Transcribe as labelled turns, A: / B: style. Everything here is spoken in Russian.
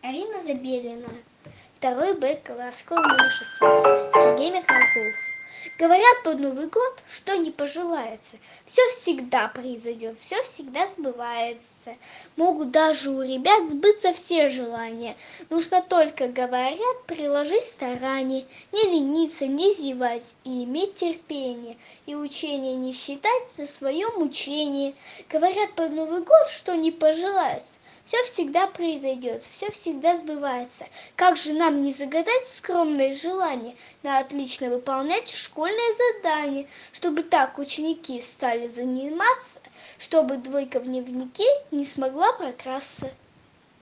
A: Арина Забелина, 2 Б класс, школа номер 16, Сергей Михалков. Говорят под Новый год, что не пожелается, все всегда произойдет, все всегда сбывается. Могут даже у ребят сбыться все желания. Нужно только, говорят, приложить старание, не лениться, не зевать и иметь терпение. И учение не считать за свое мучение. Говорят под Новый год, что не пожелается, все всегда произойдет, все всегда сбывается. Как же нам не загадать скромное желание? Надо отлично выполнять школьное задание, чтобы так ученики стали заниматься, чтобы двойка в дневнике не смогла прокрасться.